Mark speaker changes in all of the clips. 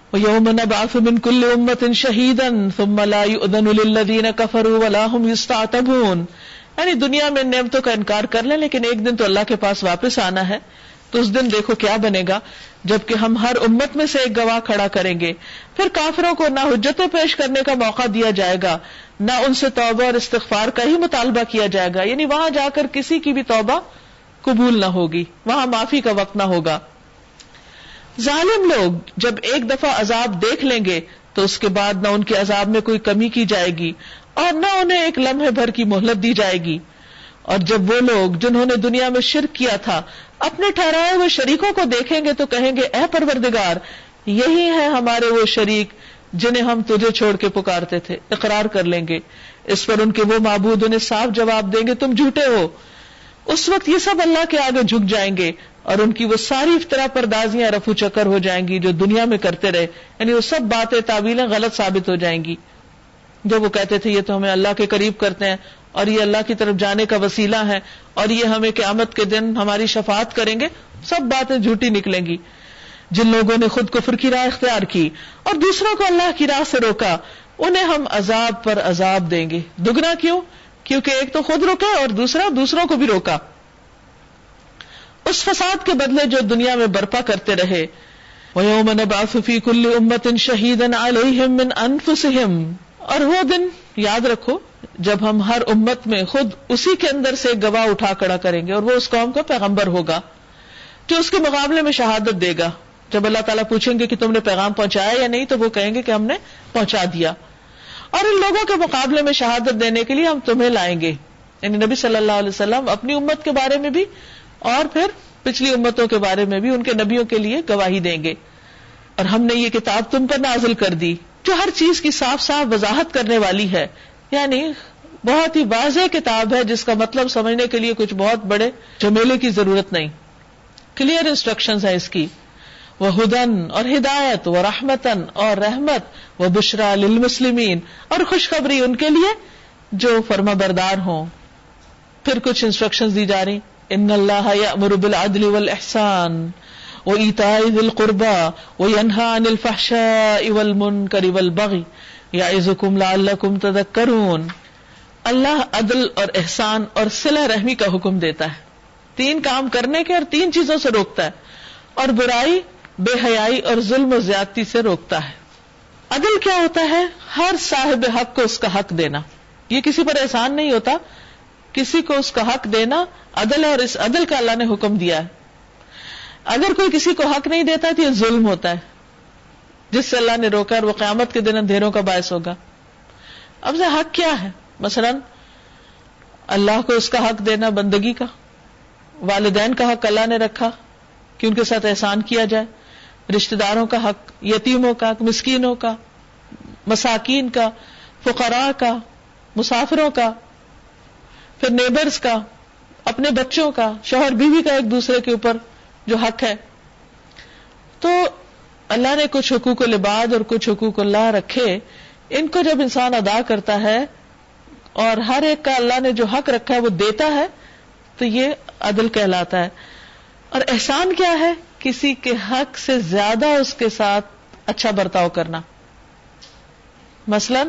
Speaker 1: وَيَوْمَ نَبْعَثُ مِنْ كُلِّ أُمَّةٍ شَهِيدًا ثُمَّ لَا يُؤْذَنُ لِلَّذِينَ كَفَرُوا وَلَا هُمْ يُسْتَعْتَبُونَ. یعنی دنیا میں نعمتوں کا انکار کر لیں، لیکن ایک دن تو اللہ کے پاس واپس آنا ہے، تو اس دن دیکھو کیا بنے گا، جبکہ ہم ہر امت میں سے ایک گواہ کھڑا کریں گے. پھر کافروں کو نہ حجتیں پیش کرنے کا موقع دیا جائے گا، نہ ان سے توبہ اور استغفار کا ہی مطالبہ کیا جائے گا. یعنی وہاں جا کر کسی کی بھی توبہ قبول نہ ہوگی، وہاں معافی کا وقت نہ ہوگا. ظالم لوگ جب ایک دفعہ عذاب دیکھ لیں گے تو اس کے بعد نہ ان کے عذاب میں کوئی کمی کی جائے گی اور نہ انہیں ایک لمحے بھر کی مہلت دی جائے گی. اور جب وہ لوگ جنہوں نے دنیا میں شرک کیا تھا اپنے ٹھہرائے ہوئے شریکوں کو دیکھیں گے تو کہیں گے اے پروردگار، یہی ہیں ہمارے وہ شریک جنہیں ہم تجھے چھوڑ کے پکارتے تھے. اقرار کر لیں گے. اس پر ان کے وہ معبود انہیں صاف جواب دیں گے تم جھوٹے ہو. اس وقت یہ سب اللہ کے آگے جھک جائیں گے اور ان کی وہ ساری افترا پردازیاں رفو چکر ہو جائیں گی جو دنیا میں کرتے رہے. یعنی وہ سب باتیں تعویلیں غلط ثابت ہو جائیں گی. جو وہ کہتے تھے یہ تو ہمیں اللہ کے قریب کرتے ہیں اور یہ اللہ کی طرف جانے کا وسیلہ ہے اور یہ ہمیں قیامت کے دن ہماری شفاعت کریں گے، سب باتیں جھوٹی نکلیں گی. جن لوگوں نے خود کفر کی راہ اختیار کی اور دوسروں کو اللہ کی راہ سے روکا انہیں ہم عذاب پر عذاب دیں گے. دگنا کیوں؟ کیونکہ ایک تو خود روکے اور دوسرا دوسروں کو بھی روکا. اس فساد کے بدلے جو دنیا میں برپا کرتے رہے. وَيَوْمَ نَبْعَثُ فِي كُلِّ أُمَّةٍ شَهِيدًا عَلَيْهِمْ مِنْ أَنفُسِهِمْ. اور وہ دن یاد رکھو جب ہم ہر امت میں خود اسی کے اندر سے گواہ اٹھا کھڑا کریں گے، اور وہ اس قوم کا پیغمبر ہوگا جو اس کے مقابلے میں شہادت دے گا. جب اللہ تعالیٰ پوچھیں گے کہ تم نے پیغام پہنچایا یا نہیں تو وہ کہیں گے کہ ہم نے پہنچا دیا. اور ان لوگوں کے مقابلے میں شہادت دینے کے لیے ہم تمہیں لائیں گے. یعنی نبی صلی اللہ علیہ وسلم اپنی امت کے بارے میں بھی اور پھر پچھلی امتوں کے بارے میں بھی ان کے نبیوں کے لیے گواہی دیں گے. اور ہم نے یہ کتاب تم پر نازل کر دی جو ہر چیز کی صاف صاف وضاحت کرنے والی ہے. یعنی بہت ہی واضح کتاب ہے جس کا مطلب سمجھنے کے لیے کچھ بہت بڑے جھمیلے کی ضرورت نہیں. کلیئر انسٹرکشنز ہیں اس کی. وہدن اور ہدایت، ورحمتن اور رحمت، وبشرا للمسلمین اور خوشخبری ان کے لیے جو فرما بردار ہوں. پھر کچھ انسٹرکشنز دی جا رہی. ان اللہ یأمر بالعدل والاحسان وایتاء ذی القربى وینہی عن الفحشاء والمنکر والبغی یعظکم لعلکم تذکرون. اللہ عدل اور احسان اور صلہ رحمی کا حکم دیتا ہے، 3 کام کرنے کے اور 3 چیزوں سے روکتا ہے، اور برائی، بے حیائی اور ظلم و زیادتی سے روکتا ہے. عدل کیا ہوتا ہے؟ ہر صاحب حق کو اس کا حق دینا. یہ کسی پر احسان نہیں ہوتا، کسی کو اس کا حق دینا عدل ہے، اور اس عدل کا اللہ نے حکم دیا ہے. اگر کوئی کسی کو حق نہیں دیتا تو یہ ظلم ہوتا ہے جس سے اللہ نے روکا، اور وہ قیامت کے دن اندھیروں کا باعث ہوگا. اب سے حق کیا ہے؟ مثلا اللہ کو اس کا حق دینا بندگی کا، والدین کا حق اللہ نے رکھا کہ ان کے ساتھ احسان کیا جائے، رشتہ داروں کا حق، یتیموں کا، مسکینوں کا، مساکین کا، فقراء کا، مسافروں کا، پھر نیبرز کا، اپنے بچوں کا، شوہر بیوی کا ایک دوسرے کے اوپر جو حق ہے. تو اللہ نے کچھ حقوق العباد اور کچھ حقوق اللہ رکھے. ان کو جب انسان ادا کرتا ہے اور ہر ایک کا اللہ نے جو حق رکھا ہے وہ دیتا ہے تو یہ عدل کہلاتا ہے. اور احسان کیا ہے؟ کسی کے حق سے زیادہ اس کے ساتھ اچھا برتاؤ کرنا. مثلا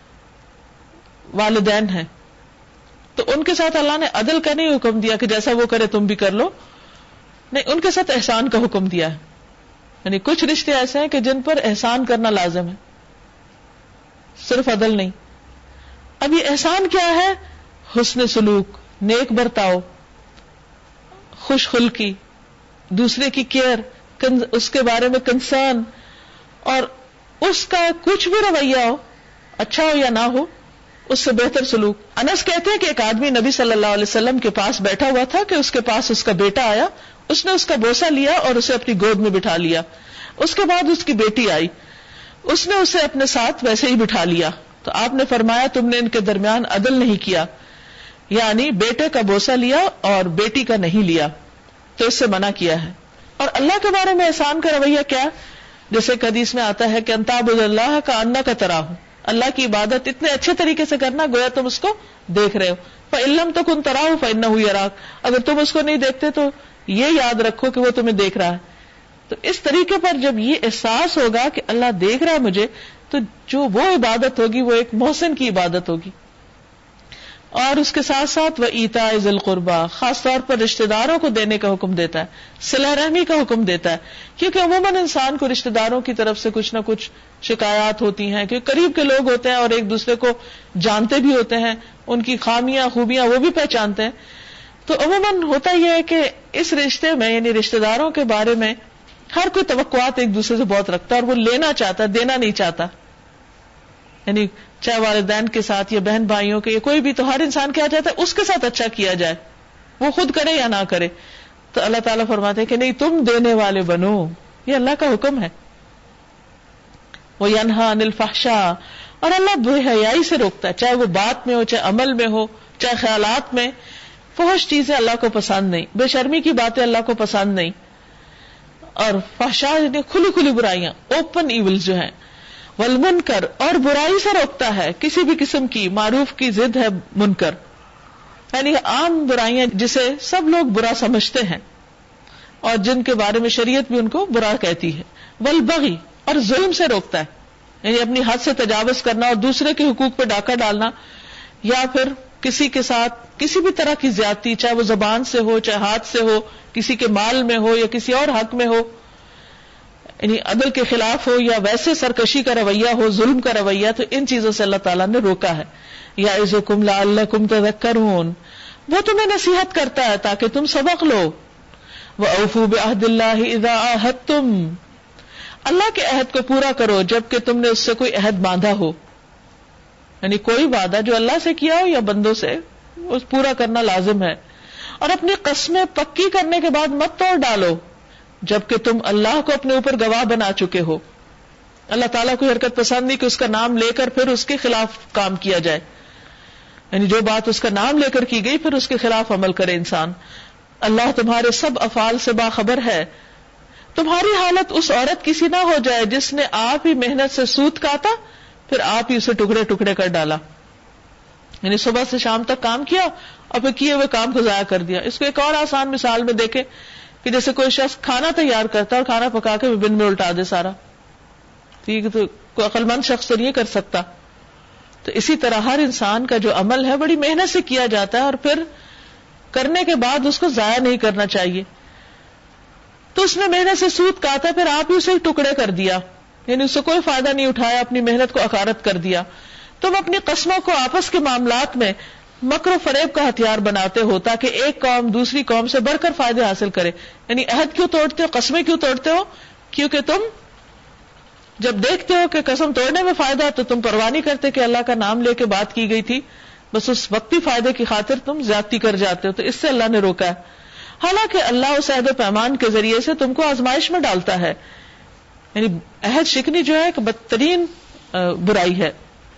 Speaker 1: والدین ہیں تو ان کے ساتھ اللہ نے عدل کا نہیں حکم دیا کہ جیسا وہ کرے تم بھی کر لو، نہیں، ان کے ساتھ احسان کا حکم دیا ہے. یعنی کچھ رشتے ایسے ہیں کہ جن پر احسان کرنا لازم ہے، صرف عدل نہیں. اب یہ احسان کیا ہے؟ حسن سلوک، نیک برتاؤ، خوش خلقی، دوسرے کی کیئر، اس کے بارے میں کنسرن، اور اس کا کچھ بھی رویہ ہو، اچھا ہو یا نہ ہو، اس سے بہتر سلوک. انس کہتے ہیں کہ ایک آدمی نبی صلی اللہ علیہ وسلم کے پاس بیٹھا ہوا تھا کہ اس کے پاس اس کا بیٹا آیا. اس نے اس کا بوسہ لیا اور اسے اپنی گود میں بٹھا لیا. اس کے بعد اس کی بیٹی آئی، اس نے اسے اپنے ساتھ ویسے ہی بٹھا لیا. تو آپ نے فرمایا تم نے ان کے درمیان عدل نہیں کیا، یعنی بیٹے کا بوسہ لیا اور بیٹی کا نہیں لیا، تو اس سے منع کیا ہے. اور اللہ کے بارے میں احسان کا رویہ کیا؟ جیسے حدیث میں آتا ہے کہ ان تعبد اللہ کأنک تراہ، اللہ کی عبادت اتنے اچھے طریقے سے کرنا گویا تم اس کو دیکھ رہے ہو. فإن لم تکن تراہ فإنہ یراک، اگر تم اس کو نہیں دیکھتے تو یہ یاد رکھو کہ وہ تمہیں دیکھ رہا ہے. تو تو اس طریقے پر جب یہ احساس ہوگا کہ اللہ دیکھ رہا ہے مجھے، تو جو وہ عبادت ہوگی وہ ایک محسن کی عبادت ہوگی. اور اس کے ساتھ ساتھ وہ ایتاء ذی القربی، خاص طور پر رشتہ داروں کو دینے کا حکم دیتا ہے، صلہ رحمی کا حکم دیتا ہے، کیونکہ عموماً انسان کو رشتہ داروں کی طرف سے کچھ نہ کچھ شکایات ہوتی ہیں، کہ قریب کے لوگ ہوتے ہیں اور ایک دوسرے کو جانتے بھی ہوتے ہیں، ان کی خامیاں خوبیاں وہ بھی پہچانتے ہیں. تو عموماً ہوتا یہ ہے کہ اس رشتے میں یعنی رشتہ داروں کے بارے میں ہر کوئی توقعات ایک دوسرے سے بہت رکھتا ہے، اور وہ لینا چاہتا ہے، دینا نہیں چاہتا. یعنی چاہے والدین کے ساتھ یا بہن بھائیوں کے یا کوئی بھی، تو ہر انسان کیا چاہتا ہے اس کے ساتھ اچھا کیا جائے، وہ خود کرے یا نہ کرے. تو اللہ تعالیٰ فرماتے ہیں کہ نہیں، تم دینے والے بنو، یہ اللہ کا حکم ہے. وَيَنْهَى عَنِ الْفَحْشَاءِ، اور اللہ بے حیائی سے روکتا ہے، چاہے وہ بات میں ہو، چاہے عمل میں ہو، چاہے خیالات میں. فحش چیزیں اللہ کو پسند نہیں، بے شرمی کی باتیں اللہ کو پسند نہیں. اور فحشاء یعنی کھلی کھلی برائیاں، اوپن ایولز جو ہیں. والمنکر، اور برائی سے روکتا ہے کسی بھی قسم کی، معروف کی ضد ہے منکر، یعنی عام برائیاں جسے سب لوگ برا سمجھتے ہیں اور جن کے بارے میں شریعت بھی ان کو برا کہتی ہے. والبغی، اور ظلم سے روکتا ہے، یعنی اپنی حد سے تجاوز کرنا اور دوسرے کے حقوق پہ ڈاکہ ڈالنا، یا پھر کسی کے ساتھ کسی بھی طرح کی زیادتی، چاہے وہ زبان سے ہو، چاہے ہاتھ سے ہو، کسی کے مال میں ہو یا کسی اور حق میں ہو، یعنی عدل کے خلاف ہو یا ویسے سرکشی کا رویہ ہو، ظلم کا رویہ. تو ان چیزوں سے اللہ تعالیٰ نے روکا ہے. یعظکم لعلکم تذکرون، وہ تمہیں نصیحت کرتا ہے تاکہ تم سبق لو. وَأَوْفُوا بِعَهْدِ اللَّهِ إِذَا عَاهَدتُّمْ، اللہ کے عہد کو پورا کرو جب کہ تم نے اس سے کوئی عہد باندھا ہو. یعنی کوئی وعدہ جو اللہ سے کیا ہو یا بندوں سے، اس پورا کرنا لازم ہے. اور اپنی قسمیں پکی کرنے کے بعد مت توڑ ڈالو جبکہ تم اللہ کو اپنے اوپر گواہ بنا چکے ہو. اللہ تعالیٰ کو حرکت پسند نہیں کہ اس کا نام لے کر پھر اس کے خلاف کام کیا جائے، یعنی جو بات اس کا نام لے کر کی گئی پھر اس کے خلاف عمل کرے انسان. اللہ تمہارے سب افعال سے باخبر ہے. تمہاری حالت اس عورت کسی نہ ہو جائے جس نے آپ ہی محنت سے سوت کاتا پھر آپ ہی اسے ٹکڑے ٹکڑے کر ڈالا، یعنی صبح سے شام تک کام کیا اور پھر کیے ہوئے کام کو ضائع کر دیا. اس کو ایک اور آسان مثال میں دیکھیں کہ جیسے کوئی شخص کھانا تیار کرتا ہے اور کھانا پکا کے بن میں الٹا دے سارا، ٹھیک ہے، تو کوئی عقل مند شخص تو نہیں کر سکتا. تو اسی طرح ہر انسان کا جو عمل ہے بڑی محنت سے کیا جاتا ہے اور پھر کرنے کے بعد اس کو ضائع نہیں کرنا چاہیے. تو اس نے محنت سے سود کاتا، پھر آپ ہی اسے ٹکڑے کر دیا، یعنی اس سے کوئی فائدہ نہیں اٹھایا، اپنی محنت کو اکارت کر دیا. تم اپنی قسموں کو آپس کے معاملات میں مکر و فریب کا ہتھیار بناتے ہو تاکہ ایک قوم دوسری قوم سے بڑھ کر فائدے حاصل کرے. یعنی عہد کیوں توڑتے ہو، قسمیں کیوں توڑتے ہو؟ کیونکہ تم جب دیکھتے ہو کہ قسم توڑنے میں فائدہ تو تم پرواہ نہیں کرتے کہ اللہ کا نام لے کے بات کی گئی تھی، بس اس وقتی فائدے کی خاطر تم زیادتی کر جاتے ہو. تو اس سے اللہ نے روکا ہے. حالانکہ اللہ اس عہد و پیمان کے ذریعے سے تم کو آزمائش میں ڈالتا ہے. یعنی عہد شکنی جو ہے ایک بدترین برائی ہے.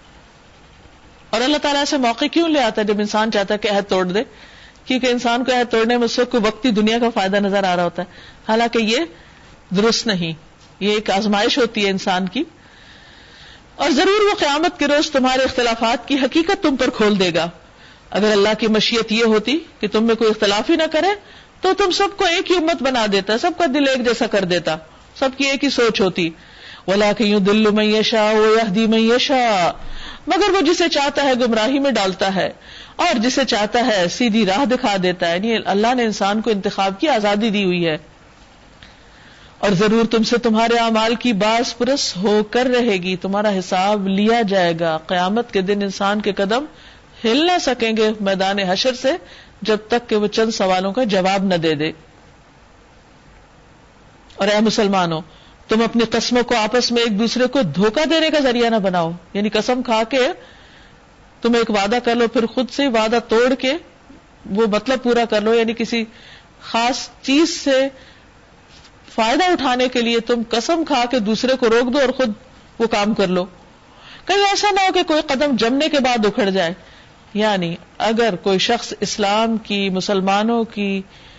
Speaker 1: اور اللہ تعالیٰ سے موقع کیوں لے آتا ہے جب انسان چاہتا ہے کہ عہد توڑ دے؟ کیونکہ انسان کو عہد توڑنے میں اس وقت وقتی دنیا کا فائدہ نظر آ رہا ہوتا ہے، حالانکہ یہ درست نہیں. یہ ایک آزمائش ہوتی ہے انسان کی، اور ضرور وہ قیامت کے روز تمہارے اختلافات کی حقیقت تم پر کھول دے گا. اگر اللہ کی مشیت یہ ہوتی کہ تم میں کوئی اختلاف ہی نہ کرے تو تم سب کو ایک ہی امت بنا دیتا، سب کا دل ایک جیسا کر دیتا، سب کی ایک ہی سوچ ہوتی. وَلَٰكِن يُضِلُّ مَن يَشَاءُ وَيَهْدِي مَن يَشَاءُ، مگر وہ جسے چاہتا ہے گمراہی میں ڈالتا ہے اور جسے چاہتا ہے سیدھی راہ دکھا دیتا ہے. یعنی اللہ نے انسان کو انتخاب کی آزادی دی ہوئی ہے. اور ضرور تم سے تمہارے اعمال کی باز پرس ہو کر رہے گی، تمہارا حساب لیا جائے گا. قیامت کے دن انسان کے قدم ہل نہ سکیں گے میدان حشر سے جب تک کہ وہ چند سوالوں کا جواب نہ دے دے. اور اے مسلمانوں، تم اپنی قسموں کو آپس میں ایک دوسرے کو دھوکہ دینے کا ذریعہ نہ بناؤ. یعنی قسم کھا کے تم ایک وعدہ کر لو، پھر خود سے وعدہ توڑ کے وہ مطلب پورا کر لو. یعنی کسی خاص چیز سے فائدہ اٹھانے کے لیے تم قسم کھا کے دوسرے کو روک دو اور خود وہ کام کر لو. کہیں ایسا نہ ہو کہ کوئی قدم جمنے کے بعد اکھڑ جائے. یعنی اگر کوئی شخص اسلام کی، مسلمانوں کی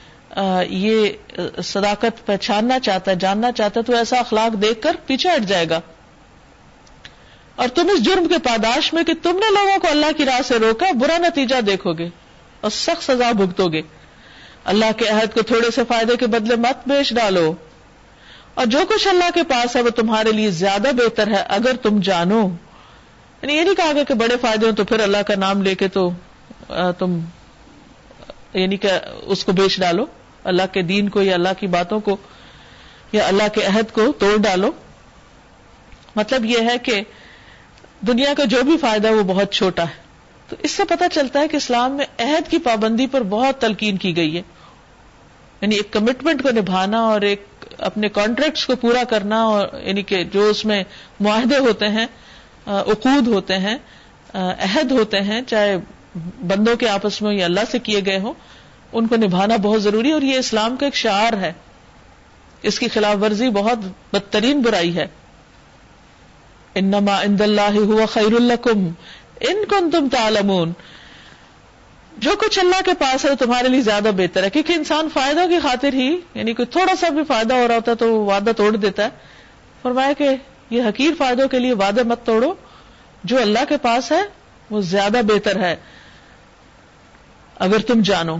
Speaker 1: یہ صداقت پہچاننا چاہتا ہے، جاننا چاہتا ہے، تو ایسا اخلاق دیکھ کر پیچھے ہٹ جائے گا. اور تم اس جرم کے پاداش میں کہ تم نے لوگوں کو اللہ کی راہ سے روکا برا نتیجہ دیکھو گے اور سخت سزا بھگتو گے. اللہ کے عہد کو تھوڑے سے فائدے کے بدلے مت بیچ ڈالو. اور جو کچھ اللہ کے پاس ہے وہ تمہارے لیے زیادہ بہتر ہے اگر تم جانو. یعنی یہ نہیں کہا گیا کہ بڑے فائدے ہوں تو پھر اللہ کا نام لے کے تو تم یعنی کہ اس کو بیچ ڈالو، اللہ کے دین کو یا اللہ کی باتوں کو یا اللہ کے عہد کو توڑ ڈالو. مطلب یہ ہے کہ دنیا کا جو بھی فائدہ ہے وہ بہت چھوٹا ہے. تو اس سے پتہ چلتا ہے کہ اسلام میں عہد کی پابندی پر بہت تلقین کی گئی ہے. یعنی ایک کمٹمنٹ کو نبھانا اور ایک اپنے کانٹریکٹس کو پورا کرنا، اور یعنی کہ جو اس میں معاہدے ہوتے ہیں، عقود ہوتے ہیں، عہد ہوتے ہیں، چاہے بندوں کے آپس میں یا اللہ سے کیے گئے ہوں، ان کو نبھانا بہت ضروری ہے. اور یہ اسلام کا ایک شعار ہے، اس کی خلاف ورزی بہت بدترین برائی ہے. انما عند اللہ هو خیر لکم ان کنتم تعلمون. جو کچھ اللہ کے پاس ہے وہ تمہارے لیے زیادہ بہتر ہے. کیونکہ انسان فائدوں کی خاطر ہی، یعنی کوئی تھوڑا سا بھی فائدہ ہو رہا ہوتا ہے تو وہ وعدہ توڑ دیتا ہے. فرمایا کہ یہ حقیر فائدوں کے لیے وعدے مت توڑو، جو اللہ کے پاس ہے وہ زیادہ بہتر ہے اگر تم جانو.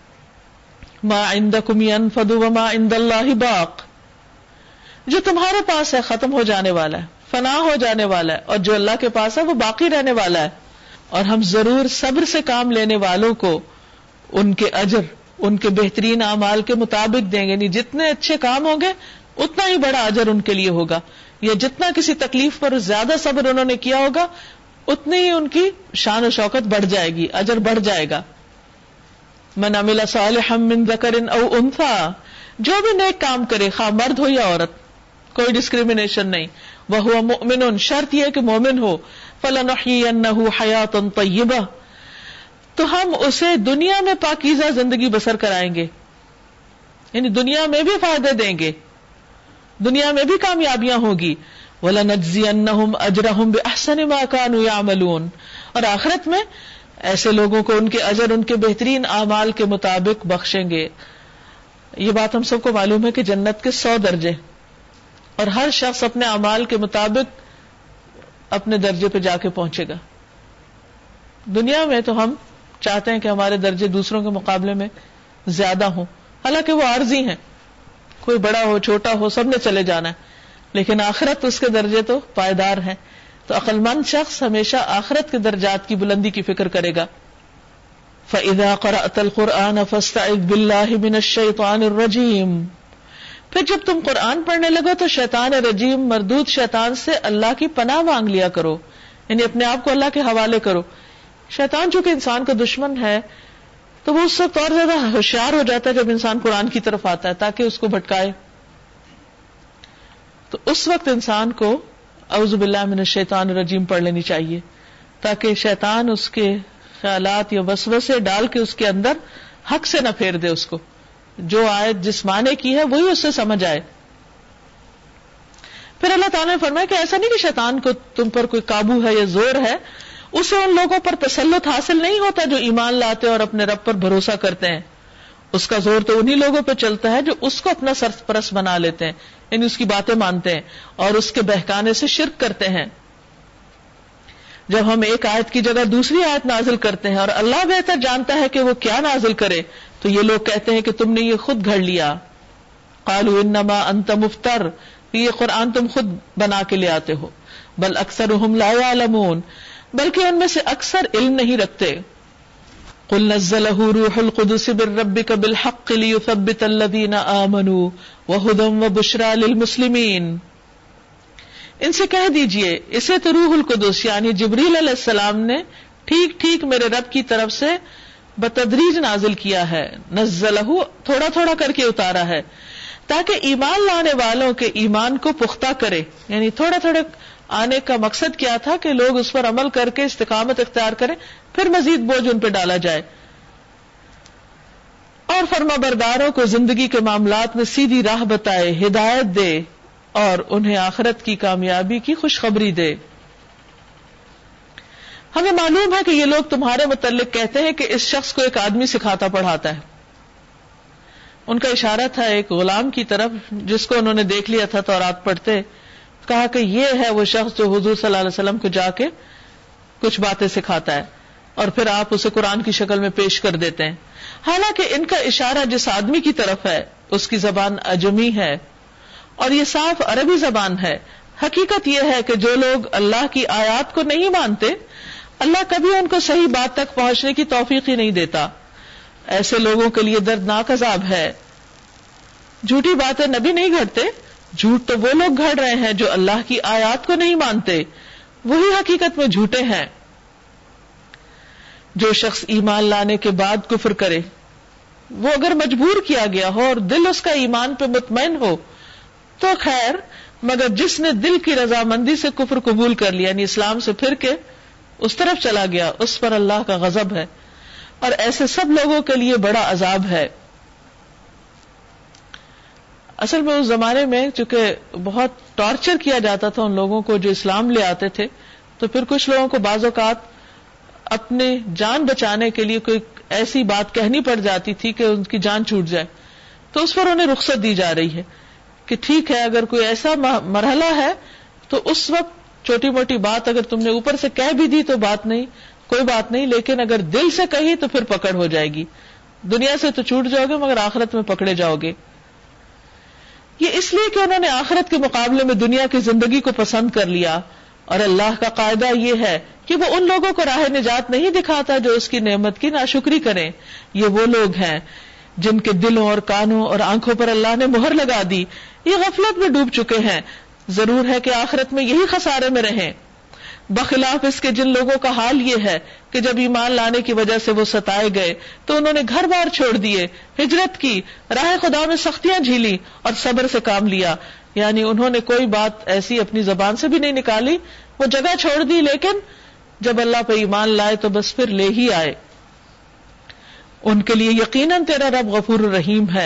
Speaker 1: ما عندکم ینفد وما عند اللہ باق. جو تمہارے پاس ہے ختم ہو جانے والا ہے، فنا ہو جانے والا ہے، اور جو اللہ کے پاس ہے وہ باقی رہنے والا ہے. اور ہم ضرور صبر سے کام لینے والوں کو ان کے اجر ان کے بہترین اعمال کے مطابق دیں گے. یعنی جتنے اچھے کام ہوں گے اتنا ہی بڑا اجر ان کے لیے ہوگا، یا جتنا کسی تکلیف پر زیادہ صبر انہوں نے کیا ہوگا اتنی ہی ان کی شان و شوکت بڑھ جائے گی، اجر بڑھ جائے گا. من عمل صالحا من ذکر او انثى. جو بھی نیک کام کرے، خواہ مرد ہو یا عورت، کوئی ڈسکریمنیشن نہیں. وہو مؤمن، شرط یہ ہے کہ مومن ہو. فلنحیینہ حیاتا طیبہ، تو ہم اسے دنیا میں پاکیزہ زندگی بسر کرائیں گے. یعنی دنیا میں بھی فائدے دیں گے، دنیا میں بھی کامیابیاں ہوگی. وَلَنَجْزِيَنَّهُمْ أَجْرَهُمْ بِأَحْسَنِ مَا كَانُوا يَعْمَلُونَ. اور آخرت میں ایسے لوگوں کو ان کے اجر ان کے بہترین اعمال کے مطابق بخشیں گے. یہ بات ہم سب کو معلوم ہے کہ جنت کے 100 درجے، اور ہر شخص اپنے اعمال کے مطابق اپنے درجے پہ جا کے پہنچے گا. دنیا میں تو ہم چاہتے ہیں کہ ہمارے درجے دوسروں کے مقابلے میں زیادہ ہوں، حالانکہ وہ عارضی ہیں، کوئی بڑا ہو چھوٹا ہو سب نے چلے جانا ہے. لیکن آخرت اس کے درجے تو پائیدار ہیں. تو عقل مند شخص ہمیشہ آخرت کے درجات کی بلندی کی فکر کرے گا. فَإِذَا قَرَأْتَ الْقُرْآنَ فَاسْتَعِذْ بِاللَّهِ مِنَ الشَّيْطَانِ الرَّجِيمِ. پھر جب تم قرآن پڑھنے لگو تو شیطان رجیم مردود شیطان سے اللہ کی پناہ مانگ لیا کرو، یعنی اپنے آپ کو اللہ کے حوالے کرو. شیطان چونکہ انسان کا دشمن ہے تو وہ اس وقت اور زیادہ ہوشیار ہو جاتا ہے جب انسان قرآن کی طرف آتا ہے تاکہ اس کو بھٹکائے. تو اس وقت انسان کو اعوذ باللہ من الشیطان الرجیم پڑھ لینی چاہیے، تاکہ شیطان اس کے خیالات یا وسوسے ڈال کے اس کے اندر حق سے نہ پھیر دے، اس کو جو آیت جس معنی کی ہے وہی اس سے سمجھ آئے. پھر اللہ تعالیٰ نے فرمایا کہ ایسا نہیں کہ شیطان کو تم پر کوئی قابو ہے یا زور ہے، اسے ان لوگوں پر تسلط حاصل نہیں ہوتا جو ایمان لاتے اور اپنے رب پر بھروسہ کرتے ہیں. اس کا زور تو انہی لوگوں پہ چلتا ہے جو اس کو اپنا سرپرست بنا لیتے ہیں، یعنی اس کی باتیں مانتے ہیں اور اس کے بہکانے سے شرک کرتے ہیں. جب ہم ایک آیت کی جگہ دوسری آیت نازل کرتے ہیں اور اللہ بہتر جانتا ہے کہ وہ کیا نازل کرے، تو یہ لوگ کہتے ہیں کہ تم نے یہ خود گھڑ لیا. قالوا انما انت مفتر، یہ قرآن تم خود بنا کے لے آتے ہو. بل اکثرهم لا يعلمون، بلکہ ان میں سے اکثر علم نہیں رکھتے. قل نزلہ روح القدس من ربک بالحق لیثبت الذین آمنوا وہدی وبشری للمسلمین. ان سے کہہ دیجئے اسے تو روح القدس یعنی جبریل علیہ السلام نے ٹھیک ٹھیک میرے رب کی طرف سے بتدریج نازل کیا ہے. نزلہ تھوڑا تھوڑا کر کے اتارا ہے تاکہ ایمان لانے والوں کے ایمان کو پختہ کرے. یعنی تھوڑا تھوڑا آنے کا مقصد کیا تھا کہ لوگ اس پر عمل کر کے استقامت اختیار کریں، پھر مزید بوجھ ان پہ ڈالا جائے. اور فرما برداروں کو زندگی کے معاملات میں سیدھی راہ بتائے، ہدایت دے اور انہیں آخرت کی کامیابی کی خوشخبری دے. ہمیں معلوم ہے کہ یہ لوگ تمہارے متعلق کہتے ہیں کہ اس شخص کو ایک آدمی سکھاتا پڑھاتا ہے. ان کا اشارہ تھا ایک غلام کی طرف جس کو انہوں نے دیکھ لیا تھا تورات پڑھتے. کہا کہ یہ ہے وہ شخص جو حضور صلی اللہ علیہ وسلم کو جا کے کچھ باتیں سکھاتا ہے اور پھر آپ اسے قرآن کی شکل میں پیش کر دیتے ہیں. حالانکہ ان کا اشارہ جس آدمی کی طرف ہے اس کی زبان عجمی ہے اور یہ صاف عربی زبان ہے. حقیقت یہ ہے کہ جو لوگ اللہ کی آیات کو نہیں مانتے اللہ کبھی ان کو صحیح بات تک پہنچنے کی توفیق ہی نہیں دیتا. ایسے لوگوں کے لیے دردناک عذاب ہے. جھوٹی باتیں نبی نہیں گھڑتے، جھوٹ تو وہ لوگ گھڑ رہے ہیں جو اللہ کی آیات کو نہیں مانتے، وہی حقیقت میں جھوٹے ہیں. جو شخص ایمان لانے کے بعد کفر کرے، وہ اگر مجبور کیا گیا ہو اور دل اس کا ایمان پہ مطمئن ہو تو خیر، مگر جس نے دل کی رضامندی سے کفر قبول کر لیا یعنی اسلام سے پھر کے اس طرف چلا گیا، اس پر اللہ کا غضب ہے اور ایسے سب لوگوں کے لیے بڑا عذاب ہے. اصل میں اس زمانے میں چونکہ بہت ٹارچر کیا جاتا تھا ان لوگوں کو جو اسلام لے آتے تھے، تو پھر کچھ لوگوں کو بعض اوقات اپنے جان بچانے کے لیے کوئی ایسی بات کہنی پڑ جاتی تھی کہ ان کی جان چھوٹ جائے، تو اس پر انہیں رخصت دی جا رہی ہے کہ ٹھیک ہے اگر کوئی ایسا مرحلہ ہے تو اس وقت چھوٹی موٹی بات اگر تم نے اوپر سے کہہ بھی دی تو بات نہیں، کوئی بات نہیں، لیکن اگر دل سے کہی تو پھر پکڑ ہو جائے گی. دنیا سے تو چھوٹ جاؤ گے مگر آخرت میں پکڑے جاؤ گے. یہ اس لیے کہ انہوں نے آخرت کے مقابلے میں دنیا کی زندگی کو پسند کر لیا، اور اللہ کا قاعدہ یہ ہے کہ وہ ان لوگوں کو راہ نجات نہیں دکھاتا جو اس کی نعمت کی ناشکری کریں. یہ وہ لوگ ہیں جن کے دلوں اور کانوں اور آنکھوں پر اللہ نے مہر لگا دی، یہ غفلت میں ڈوب چکے ہیں. ضرور ہے کہ آخرت میں یہی خسارے میں رہیں. بخلاف اس کے جن لوگوں کا حال یہ ہے کہ جب ایمان لانے کی وجہ سے وہ ستائے گئے تو انہوں نے گھر بار چھوڑ دیے، ہجرت کی، راہ خدا میں سختیاں جھیلی اور صبر سے کام لیا. یعنی انہوں نے کوئی بات ایسی اپنی زبان سے بھی نہیں نکالی، وہ جگہ چھوڑ دی، لیکن جب اللہ پہ ایمان لائے تو بس پھر لے ہی آئے. ان کے لیے یقیناً تیرا رب غفور الرحیم ہے.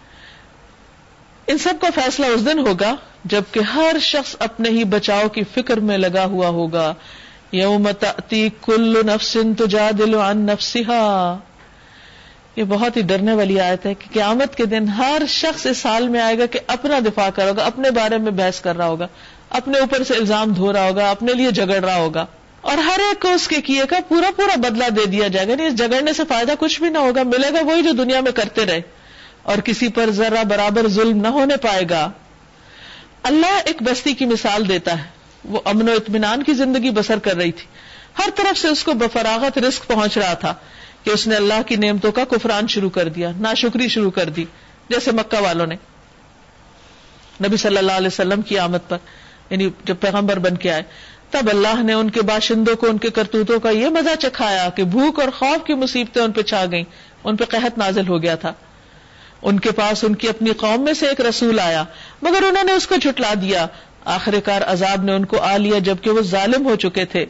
Speaker 1: ان سب کا فیصلہ اس دن ہوگا جبکہ ہر شخص اپنے ہی بچاؤ کی فکر میں لگا ہوا ہوگا. یوم تأتی کل نفس تجادل عن نفسها. یہ بہت ہی ڈرنے والی آیت ہے کہ قیامت کے دن ہر شخص اس حال میں آئے گا کہ اپنا دفاع کرے گا، اپنے بارے میں بحث کر رہا ہوگا، اپنے اوپر سے الزام دھو رہا ہوگا، اپنے لیے جھگڑ رہا ہوگا، اور ہر ایک کو اس کے کیے کا پورا پورا بدلہ دے دیا جائے گا. نہیں، اس جھگڑنے سے فائدہ کچھ بھی نہ ہوگا، ملے گا وہی جو دنیا میں کرتے رہے، اور کسی پر ذرہ برابر ظلم نہ ہونے پائے گا. اللہ ایک بستی کی مثال دیتا ہے. وہ امن و اطمینان کی زندگی بسر کر رہی تھی، ہر طرف سے اس کو بفراغت رزق پہنچ رہا تھا کہ اس نے اللہ کی نعمتوں کا کفران شروع کر دیا، ناشکری شروع کر دی. جیسے مکہ والوں نے نبی صلی اللہ علیہ وسلم کی آمد پر، یعنی جب پیغمبر بن کے آئے، تب اللہ نے ان کے باشندوں کو ان کے کرتوتوں کا یہ مزہ چکھایا کہ بھوک اور خوف کی مصیبتیں ان پہ چھا گئیں، ان پہ قحط نازل ہو گیا تھا. ان کے پاس ان کی اپنی قوم میں سے ایک رسول آیا مگر انہوں نے اس کو جھٹلا دیا. آخر کار عذاب نے ان کو آ لیا جبکہ وہ ظالم ہو چکے تھے.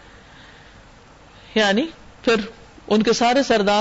Speaker 1: یعنی پھر ان کے سارے سردار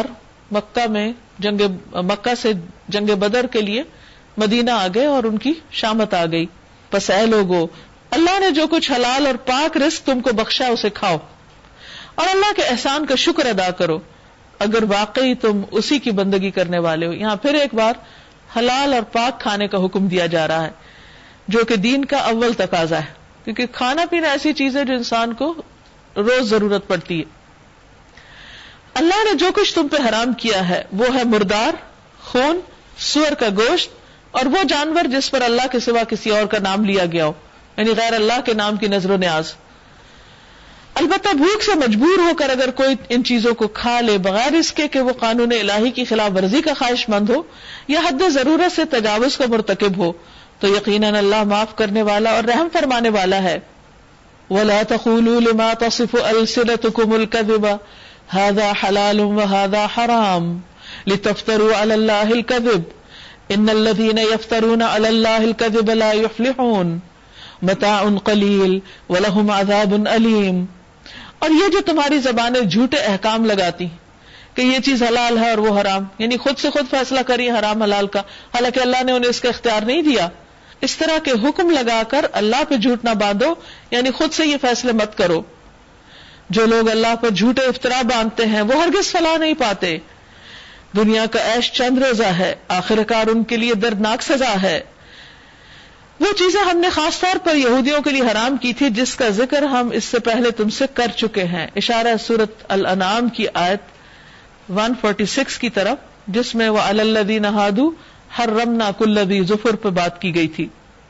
Speaker 1: مکہ سے جنگ بدر کے لیے مدینہ آ گئے اور ان کی شامت آ گئی. پس اے لوگو، اللہ نے جو کچھ حلال اور پاک رزق تم کو بخشا اسے کھاؤ اور اللہ کے احسان کا شکر ادا کرو اگر واقعی تم اسی کی بندگی کرنے والے ہو. یہاں پھر ایک بار حلال اور پاک کھانے کا حکم دیا جا رہا ہے جو کہ دین کا اول تقاضا ہے، کیونکہ کھانا پینا ایسی چیز ہے جو انسان کو روز ضرورت پڑتی ہے. اللہ نے جو کچھ تم پہ حرام کیا ہے وہ ہے مردار، خون، سور کا گوشت اور وہ جانور جس پر اللہ کے سوا کسی اور کا نام لیا گیا ہو، یعنی غیر اللہ کے نام کی نظر و نیاز. البتہ بھوک سے مجبور ہو کر اگر کوئی ان چیزوں کو کھا لے بغیر اس کے کہ وہ قانون الہی کی خلاف ورزی کا خواہش مند ہو یا حد ضرورت سے تجاوز کا مرتکب ہو تو یقیناً اللہ معاف کرنے والا اور رحم فرمانے والا ہے. وَلَا تَقُولُوا لِمَا تَصِفُ أَلْسِنَتُكُمُ الْكَذِبَ هَذَا حَلَالٌ وَهَذَا حَرَامٌ لِتَفْتَرُوا عَلَى اللَّهِ الْكَذِبَ إِنَّ الَّذِينَ يَفْتَرُونَ عَلَى اللَّهِ الْكَذِبَ لَا يُفْلِحُونَ مَتَاعٌ قَلِيلٌ وَلَهُمْ عَذَابٌ أَلِيمٌ. اور یہ جو تمہاری زبانیں جھوٹے احکام لگاتی کہ یہ چیز حلال ہے اور وہ حرام، یعنی خود سے خود فیصلہ کری حرام حلال کا، حالانکہ اللہ نے انہیں اس کا اختیار نہیں دیا. اس طرح کے حکم لگا کر اللہ پہ جھوٹ نہ باندھو، یعنی خود سے یہ فیصلے مت کرو. جو لوگ اللہ پر جھوٹے افطرا باندھتے ہیں وہ ہرگز فلاح نہیں پاتے. دنیا کا عیش چند روزہ ہے، آخرکار ان کے لیے دردناک سزا ہے. وہ چیزیں ہم نے خاص طور پر یہودیوں کے لیے حرام کی تھی جس کا ذکر ہم اس سے پہلے تم سے کر چکے ہیں. اشارہ سورۃ الانعام کی آیت 146 کی طرف، جس میں وَعَلَى الَّذِينَ هَادُوا حَرَّمْنَا كُلَّ ذِي ظُفُرٍ پہ بات کی گئی تھی.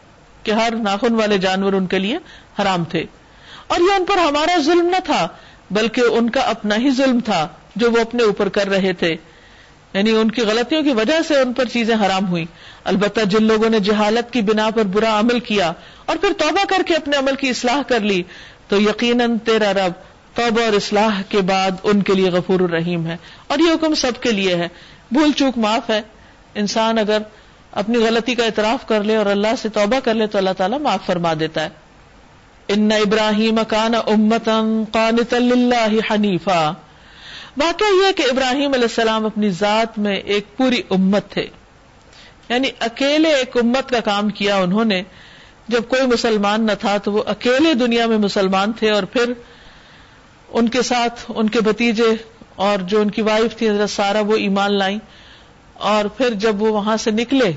Speaker 1: کہ ہر ناخن والے جانور ان کے لیے حرام تھے. اور یہ ان پر ہمارا ظلم نہ تھا بلکہ ان کا اپنا ہی ظلم تھا جو وہ اپنے اوپر کر رہے تھے، یعنی ان کی غلطیوں کی وجہ سے ان پر چیزیں حرام ہوئی. البتہ جن لوگوں نے جہالت کی بنا پر برا عمل کیا اور پھر توبہ کر کے اپنے عمل کی اصلاح کر لی تو یقیناً تیرا رب توبہ اور اصلاح کے بعد ان کے لیے غفور الرحیم ہے. اور یہ حکم سب کے لیے ہے، بھول چوک معاف ہے. انسان اگر اپنی غلطی کا اعتراف کر لے اور اللہ سے توبہ کر لے تو اللہ تعالیٰ معاف فرما دیتا ہے. ان ابراہیم کان امۃ قانتا للہ حنیفا. واقعہ یہ کہ ابراہیم علیہ السلام اپنی ذات میں ایک پوری امت تھے، یعنی اکیلے ایک امت کا کام کیا انہوں نے. جب کوئی مسلمان نہ تھا تو وہ اکیلے دنیا میں مسلمان تھے، اور پھر ان کے ساتھ ان کے بھتیجے اور جو ان کی وائف تھی حضرت سارہ وہ ایمان لائیں. اور پھر جب وہ وہاں سے نکلے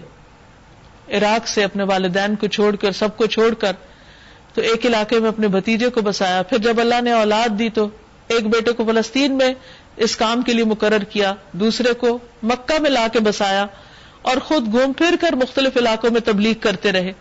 Speaker 1: عراق سے اپنے والدین کو چھوڑ کر سب کو چھوڑ کر تو ایک علاقے میں اپنے بھتیجے کو بسایا. پھر جب اللہ نے اولاد دی تو ایک بیٹے کو فلسطین میں اس کام کے لیے مقرر کیا، دوسرے کو مکہ میں لا کے بسایا اور خود گھوم پھر کر مختلف علاقوں میں تبلیغ کرتے رہے.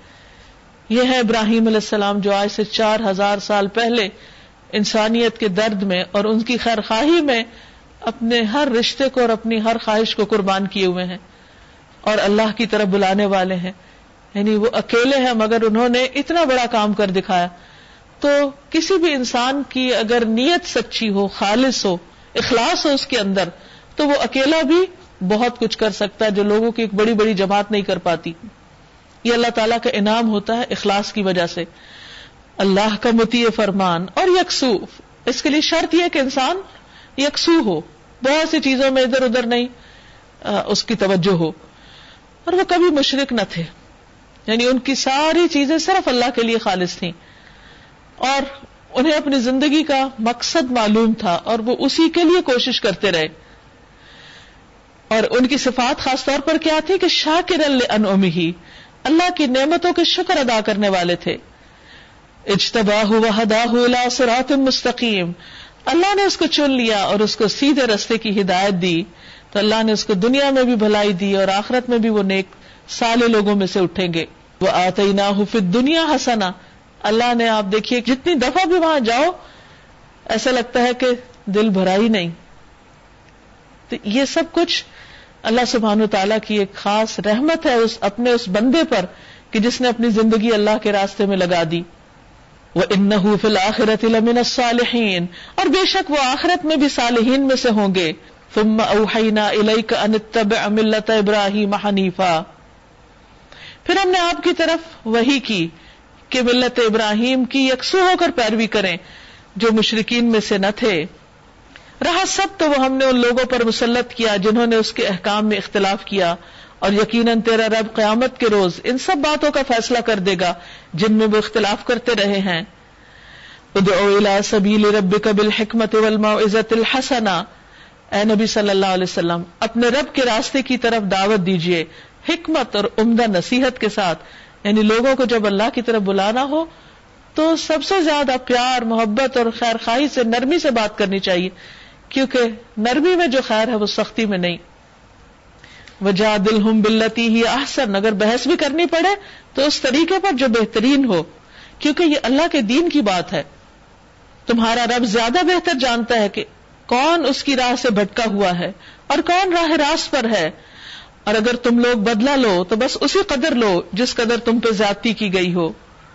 Speaker 1: یہ ہے ابراہیم علیہ السلام جو آج سے 4000 سال پہلے انسانیت کے درد میں اور ان کی خیر خواہی میں اپنے ہر رشتے کو اور اپنی ہر خواہش کو قربان کیے ہوئے ہیں اور اللہ کی طرف بلانے والے ہیں. یعنی وہ اکیلے ہیں مگر انہوں نے اتنا بڑا کام کر دکھایا. تو کسی بھی انسان کی اگر نیت سچی ہو، خالص ہو، اخلاص ہو اس کے اندر، تو وہ اکیلا بھی بہت کچھ کر سکتا ہے جو لوگوں کی ایک بڑی بڑی جماعت نہیں کر پاتی. یہ اللہ تعالیٰ کا انعام ہوتا ہے اخلاص کی وجہ سے. اللہ کا مطیع فرمان اور یکسو، اس کے لیے شرط یہ کہ انسان یکسو ہو، بہت سی چیزوں میں ادھر ادھر نہیں اس کی توجہ ہو. اور وہ کبھی مشرک نہ تھے، یعنی ان کی ساری چیزیں صرف اللہ کے لیے خالص تھیں اور انہیں اپنی زندگی کا مقصد معلوم تھا اور وہ اسی کے لیے کوشش کرتے رہے. اور ان کی صفات خاص طور پر کیا تھی کہ شاکرا لانعمہ، اللہ کی نعمتوں کے شکر ادا کرنے والے تھے. اجتباہ وہداہ الی صراط مستقیم، اللہ نے اس کو چن لیا اور اس کو سیدھے رستے کی ہدایت دی تو اللہ نے اس کو دنیا میں بھی بھلائی دی اور آخرت میں بھی وہ نیک صالح لوگوں میں سے اٹھیں گے. وآتیناہ فی الدنیا حسنہ، اللہ نے آپ دیکھیے جتنی دفعہ بھی وہاں جاؤ ایسا لگتا ہے کہ دل بھرا ہی نہیں. تو یہ سب کچھ اللہ سبحانہ وتعالیٰ کی ایک خاص رحمت ہے اپنے اس بندے پر کہ جس نے اپنی زندگی اللہ کے راستے میں لگا دی. وَإِنَّهُ فِي الْآخِرَةِ لَمِنَ الصَّالِحِينَ، اور بے شک وہ آخرت میں بھی صالحین میں سے ہوں گے. ثُمَّ أَوْحَيْنَا إِلَيْكَ أَنِ اتَّبِعْ مِلَّةَ إِبْرَاهِيمَ حَنِيفًا، پھر ہم نے آپ کی طرف وحی کی کہ ملت ابراہیم کی یکسو ہو کر پیروی کریں جو مشرکین میں سے نہ تھے. رہا سب تو وہ ہم نے ان لوگوں پر مسلط کیا جنہوں نے اس کے احکام میں اختلاف کیا، اور یقیناً تیرا رب قیامت کے روز ان سب باتوں کا فیصلہ کر دے گا جن میں وہ اختلاف کرتے رہے ہیں. ادعو الی سبیل ربک بالحکمت والموعظۃ الحسنہ، اے نبی صلی اللہ علیہ وسلم اپنے رب کے راستے کی طرف دعوت دیجیے حکمت اور عمدہ نصیحت کے ساتھ. یعنی لوگوں کو جب اللہ کی طرف بلانا ہو تو سب سے زیادہ پیار، محبت اور خیر خواہی سے، نرمی سے بات کرنی چاہیے، کیونکہ نرمی میں جو خیر ہے وہ سختی میں نہیں. وجادلہم باللتی ہی احسن، اگر بحث بھی کرنی پڑے تو اس طریقے پر جو بہترین ہو، کیونکہ یہ اللہ کے دین کی بات ہے. تمہارا رب زیادہ بہتر جانتا ہے کہ کون اس کی راہ سے بھٹکا ہوا ہے اور کون راہ راست پر ہے. اور اگر تم لوگ بدلہ لو تو بس اسی قدر لو جس قدر تم پہ زیادتی کی گئی ہو،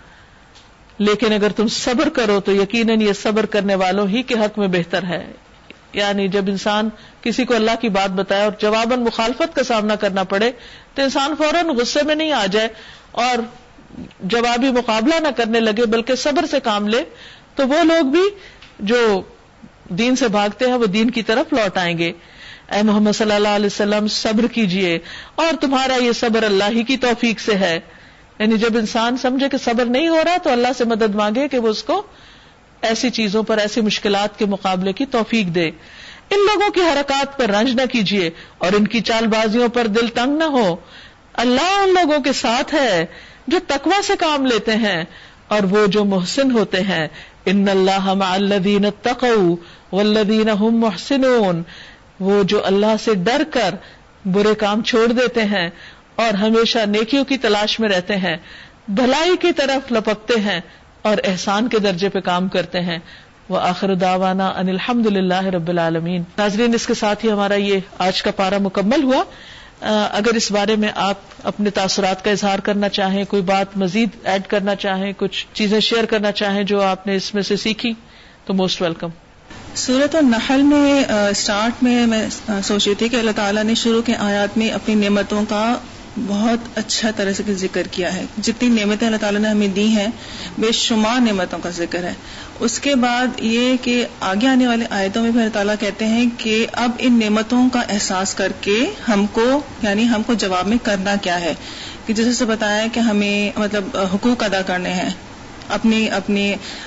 Speaker 1: لیکن اگر تم صبر کرو تو یقیناً یہ صبر کرنے والوں ہی کے حق میں بہتر ہے. یعنی جب انسان کسی کو اللہ کی بات بتائے اور جواباً مخالفت کا سامنا کرنا پڑے تو انسان فوراً غصے میں نہیں آ جائے اور جوابی مقابلہ نہ کرنے لگے بلکہ صبر سے کام لے، تو وہ لوگ بھی جو دین سے بھاگتے ہیں وہ دین کی طرف لوٹ آئیں گے. اے محمد صلی اللہ علیہ وسلم صبر کیجئے اور تمہارا یہ صبر اللہ ہی کی توفیق سے ہے. یعنی جب انسان سمجھے کہ صبر نہیں ہو رہا تو اللہ سے مدد مانگے کہ وہ اس کو ایسی چیزوں پر، ایسی مشکلات کے مقابلے کی توفیق دے. ان لوگوں کی حرکات پر رنج نہ کیجیے اور ان کی چال بازیوں پر دل تنگ نہ ہو. اللہ ان لوگوں کے ساتھ ہے جو تقوی سے کام لیتے ہیں اور وہ جو محسن ہوتے ہیں. ان اللہ مع الذین اتقوا والذین هم محسنون، وہ جو اللہ سے ڈر کر برے کام چھوڑ دیتے ہیں اور ہمیشہ نیکیوں کی تلاش میں رہتے ہیں، بھلائی کی طرف لپکتے ہیں اور احسان کے درجے پہ کام کرتے ہیں. وآخر دعوانا ان الحمد للہ رب العالمین. ناظرین، اس کے ساتھ ہی ہمارا یہ آج کا پارہ مکمل ہوا. اگر اس بارے میں آپ اپنے تاثرات کا اظہار کرنا چاہیں، کوئی بات مزید ایڈ کرنا چاہیں، کچھ چیزیں شیئر کرنا چاہیں جو آپ نے اس میں سے سیکھی، تو موسٹ ویلکم.
Speaker 2: سورۃ النحل میں سٹارٹ میں سوچ رہی تھی کہ اللہ تعالیٰ نے شروع کے آیات میں اپنی نعمتوں کا بہت اچھا طرح سے ذکر کیا ہے. جتنی نعمتیں اللہ تعالیٰ نے ہمیں دی ہیں، بے شمار نعمتوں کا ذکر ہے. اس کے بعد یہ کہ آگے آنے والے آیتوں میں بھی اللہ تعالیٰ کہتے ہیں کہ اب ان نعمتوں کا احساس کر کے ہم کو جواب میں کرنا کیا ہے. کہ جیسے سے بتایا ہے کہ ہمیں مطلب حقوق ادا کرنے ہیں، اپنے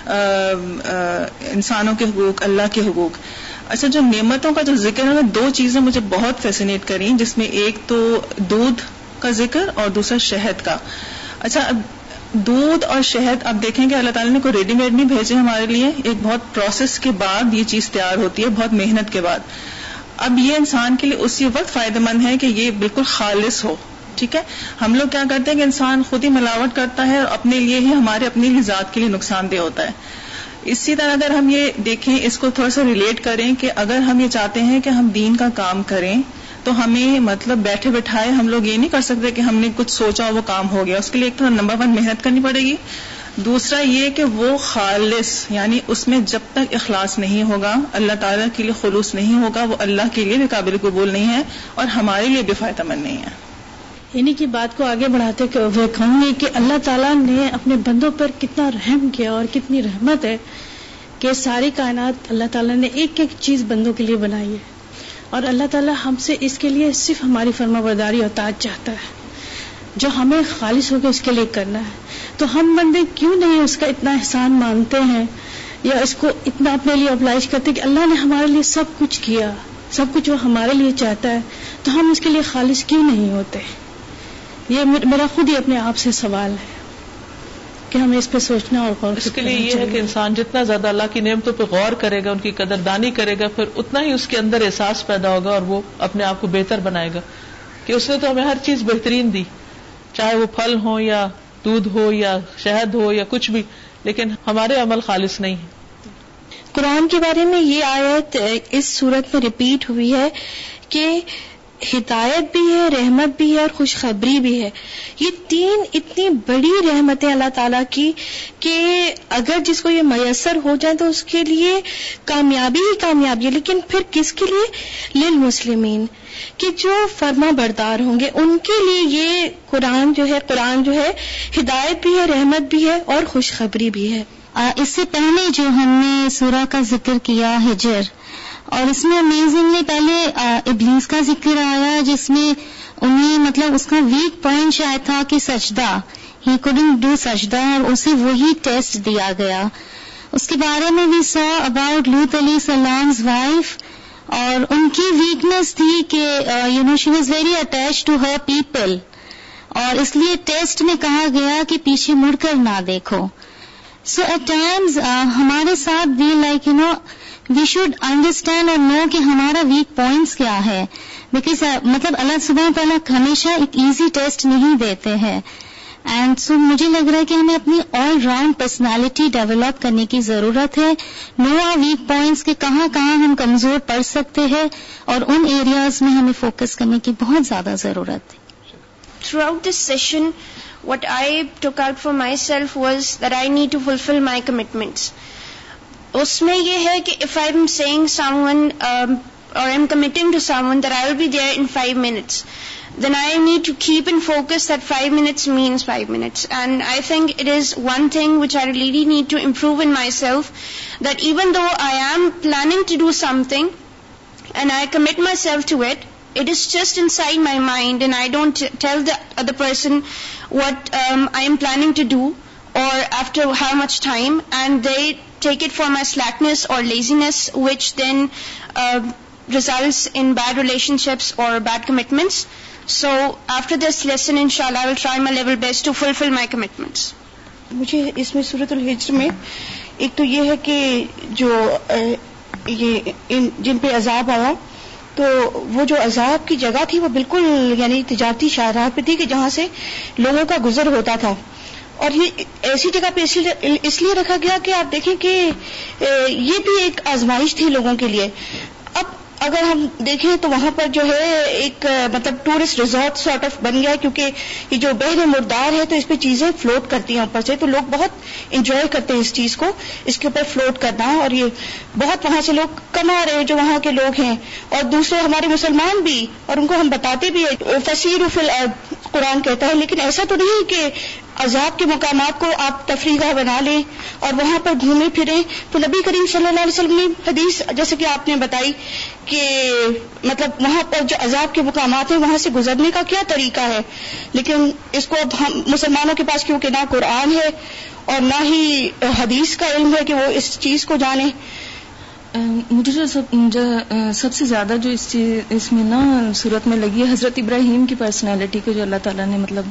Speaker 2: انسانوں کے حقوق، اللہ کے حقوق. اچھا، جو نعمتوں کا جو ذکر ہے، دو چیزیں مجھے بہت فیسینیٹ کریں، جس میں ایک تو دودھ کا ذکر اور دوسرا شہد کا. اچھا، اب دودھ اور شہد، اب دیکھیں کہ اللہ تعالیٰ نے کوئی ریڈی میڈ نہیں بھیجے ہمارے لیے، ایک بہت پروسیس کے بعد یہ چیز تیار ہوتی ہے، بہت محنت کے بعد. اب یہ انسان کے لیے اسی وقت فائدہ مند ہے کہ یہ بالکل خالص ہو. ٹھیک ہے، ہم لوگ کیا کرتے ہیں کہ انسان خود ہی ملاوٹ کرتا ہے اور اپنے لیے ہی، ہمارے اپنی ہی ذات کے لیے نقصان دہ ہوتا ہے. اسی طرح اگر ہم یہ دیکھیں، اس کو تھوڑا سا ریلیٹ کریں کہ اگر ہم یہ چاہتے ہیں کہ ہم دین کا کام کریں تو ہمیں مطلب بیٹھے بٹھائے ہم لوگ یہ نہیں کر سکتے کہ ہم نے کچھ سوچا وہ کام ہو گیا. اس کے لیے ایک تو نمبر 1 محنت کرنی پڑے گی. دوسرا یہ کہ وہ خالص، یعنی اس میں جب تک اخلاص نہیں ہوگا، اللہ تعالیٰ کے لیے خلوص نہیں ہوگا، وہ اللہ کے لیے بھی قابل قبول نہیں ہے اور ہمارے لیے بھی فائدہ مند نہیں ہے.
Speaker 3: انہی کی بات کو آگے بڑھاتے ہوئے کہوں گی کہ اللہ تعالیٰ نے اپنے بندوں پر کتنا رحم کیا اور کتنی رحمت ہے کہ ساری کائنات اللہ تعالیٰ نے ایک ایک چیز بندوں کے لیے بنائی ہے، اور اللہ تعالیٰ ہم سے اس کے لیے صرف ہماری فرما برداری اور اطاعت چاہتا ہے، جو ہمیں خالص ہو کے اس کے لیے کرنا ہے. تو ہم بندے کیوں نہیں اس کا اتنا احسان مانتے ہیں یا اس کو اتنا اپنے لیے ابلائش کرتے کہ اللہ نے ہمارے لیے سب کچھ کیا، سب کچھ وہ ہمارے لیے چاہتا ہے، تو ہم اس کے لیے خالص کیوں نہیں ہوتے؟ یہ میرا خود ہی اپنے آپ سے سوال ہے کہ ہمیں اس پہ سوچنا اور غور.
Speaker 1: اس کے لیے یہ ہے کہ انسان جتنا زیادہ اللہ کی نعمتوں پہ غور کرے گا، ان کی قدردانی کرے گا، پھر اتنا ہی اس کے اندر احساس پیدا ہوگا اور وہ اپنے آپ کو بہتر بنائے گا کہ اس نے تو ہمیں ہر چیز بہترین دی، چاہے وہ پھل ہو یا دودھ ہو یا شہد ہو یا کچھ بھی، لیکن ہمارے عمل خالص نہیں ہے.
Speaker 4: قرآن کے بارے میں یہ آیت اس صورت میں ریپیٹ ہوئی ہے کہ ہدایت بھی ہے، رحمت بھی ہے اور خوشخبری بھی ہے. یہ تین اتنی بڑی رحمتیں اللہ تعالیٰ کی کہ اگر جس کو یہ میسر ہو جائے تو اس کے لیے کامیابی ہی کامیابی ہے. لیکن پھر کس کے لیے؟ للمسلمین، کہ جو فرما بردار ہوں گے ان کے لیے یہ قرآن جو ہے ہدایت بھی ہے، رحمت بھی ہے اور خوشخبری بھی ہے.
Speaker 5: اس سے پہلے جو ہم نے سورہ کا ذکر کیا ہجر، اور اس میں امیزنگلی پہلے ابلیس کا ذکر آیا، جس میں انہیں مطلب اس کا ویک پوائنٹ شاید تھا کہ سجدہ، ہی couldn't do سجدہ، اور اسے وہی ٹیسٹ دیا گیا. اس کے بارے میں بھی سو اباؤٹ لوط علیہ السلام's وائف، اور ان کی ویکنس تھی کہ she was very attached to her people، اور اس لیے ٹیسٹ میں کہا گیا کہ پیچھے مڑ کر نہ دیکھو. سو ایٹ ٹائمز ہمارے ساتھ بھی لائک وی شوڈ انڈرسٹینڈ اور نو کہ ہمارا ویک پوائنٹس کیا ہے، بیکاز مطلب اللہ سبحانہ تعالیٰ ہمیشہ ایک ایزی ٹیسٹ نہیں دیتے ہیں. اینڈ سو مجھے لگ رہا ہے کہ ہمیں اپنی آل راؤنڈ پرسنالٹی ڈیولپ کرنے کی ضرورت ہے، نو آر ویک پوائنٹس کہ کہاں کہاں ہم کمزور پڑ سکتے ہیں، اور ان ایریاز میں ہمیں فوکس کرنے کی بہت زیادہ ضرورت ہے.
Speaker 6: Throughout this session, what I took out for myself was that I need to fulfill my commitments. اس میں یہ ہے کہ if I'm saying someone or I'm committing to someone that I will be there in 5 minutes, then I need to keep in focus that 5 minutes means 5 minutes. And I think it is one thing which I really need to improve in myself, that even though I am planning to do something and I commit myself to it, it is just inside my mind and I don't tell the other person what I am planning to do or after how much time, and they take it for my slackness or laziness, which then results in bad relationships or bad commitments. So after this lesson, inshallah, I will try my level best to fulfill my commitments.
Speaker 4: مجھے اس میں سورۃ الحجر میں ایک تو یہ ہے کہ جو یہ جن پہ عذاب آیا، تو وہ جو عذاب کی جگہ تھی وہ بالکل یعنی تجارتی شاہراہ پہ تھی کہ جہاں سے لوگوں کا گزر ہوتا تھا، اور یہ ایسی جگہ پہ اس لیے رکھا گیا کہ آپ دیکھیں کہ یہ بھی ایک آزمائش تھی لوگوں کے لیے. اب اگر ہم دیکھیں تو وہاں پر جو ہے ایک مطلب ٹورسٹ ریزورٹ سارٹ آف بن گیا, کیونکہ یہ جو بحر مردار ہے تو اس پہ چیزیں فلوٹ کرتی ہیں اوپر سے, تو لوگ بہت انجوائے کرتے ہیں اس چیز کو, اس کے اوپر فلوٹ کرنا. اور یہ بہت وہاں سے لوگ کما رہے ہیں جو وہاں کے لوگ ہیں, اور دوسرے ہمارے مسلمان بھی, اور ان کو ہم بتاتے بھی ہیں. فسیروا فی الارض قرآن کہتا ہے, لیکن ایسا تو نہیں کہ عذاب کے مقامات کو آپ تفریح گاہ بنا لیں اور وہاں پر گھومیں پھریں. تو نبی کریم صلی اللہ علیہ وسلم نے حدیث جیسے کہ آپ نے بتائی کہ مطلب وہاں پر جو عذاب کے مقامات ہیں وہاں سے گزرنے کا کیا طریقہ ہے, لیکن اس کو اب ہم مسلمانوں کے پاس کیونکہ نہ قرآن ہے اور نہ ہی حدیث کا علم ہے کہ وہ اس چیز کو جانیں.
Speaker 2: مجھے جو سب سے زیادہ جو اس میں نا صورت میں لگی ہے حضرت ابراہیم کی پرسنالٹی کو جو اللہ تعالیٰ نے مطلب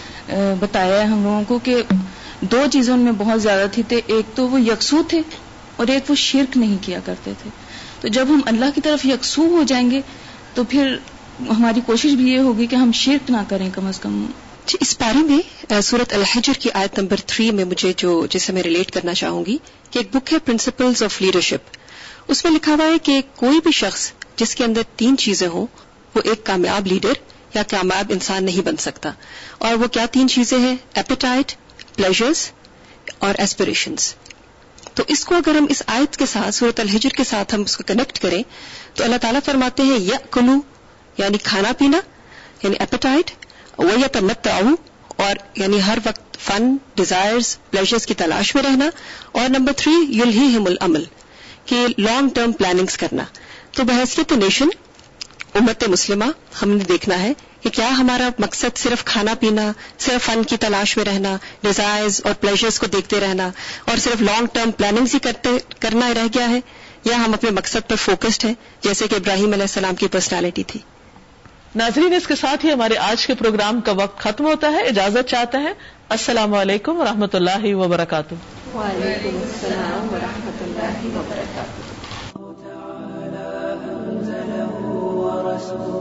Speaker 2: بتایا ہے ہم لوگوں کو کہ دو چیزوں میں بہت زیادہ تھی. ایک تو وہ یکسو تھے اور ایک وہ شرک نہیں کیا کرتے تھے. تو جب ہم اللہ کی طرف یکسو ہو جائیں گے تو پھر ہماری کوشش بھی یہ ہوگی کہ ہم شرک نہ کریں کم از کم.
Speaker 7: اس بارے میں سورۃ الحجر کی آیت نمبر 3 میں مجھے جسے میں ریلیٹ کرنا چاہوں گی کہ ایک بک ہے پرنسپلز آف لیڈرشپ. اس میں لکھا ہوا ہے کہ کوئی بھی شخص جس کے اندر 3 چیزیں ہوں وہ ایک کامیاب لیڈر یا کامیاب انسان نہیں بن سکتا. اور وہ کیا 3 چیزیں ہیں؟ ایپیٹائٹ, پلیجرز اور ایسپریشنز. تو اس کو اگر ہم اس آیت کے ساتھ سورۃ الحجر کے ساتھ ہم اس کو کنیکٹ کریں تو اللہ تعالیٰ فرماتے ہیں یأکلوا یعنی کھانا پینا, یعنی ایپیٹائٹ, ویتمتعوا اور یعنی ہر وقت فن, ڈیزائرز, پلیجرز کی تلاش میں رہنا, اور نمبر 3 یلہیہم العمل کہ لانگ ٹرم پلاننگز کرنا. تو بحیثیت نیشن امت مسلمہ ہم نے دیکھنا ہے کہ کیا ہمارا مقصد صرف کھانا پینا, صرف فن کی تلاش میں رہنا, ڈیزائرز اور پلیجرز کو دیکھتے رہنا اور صرف لانگ ٹرم پلاننگز ہی کرنا رہ گیا ہے, یا ہم اپنے مقصد پر فوکسڈ ہیں جیسے کہ ابراہیم علیہ السلام کی پرسنالٹی تھی.
Speaker 1: ناظرین, اس کے ساتھ ہی ہمارے آج کے پروگرام کا وقت ختم ہوتا ہے. اجازت چاہتے ہیں. السلام علیکم ورحمۃ اللہ وبرکاتہ.
Speaker 8: وعلیکم السلام ورحمۃ اللہ وبرکاتہ.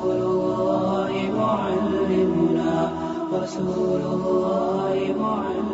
Speaker 8: رسول الله معلمنا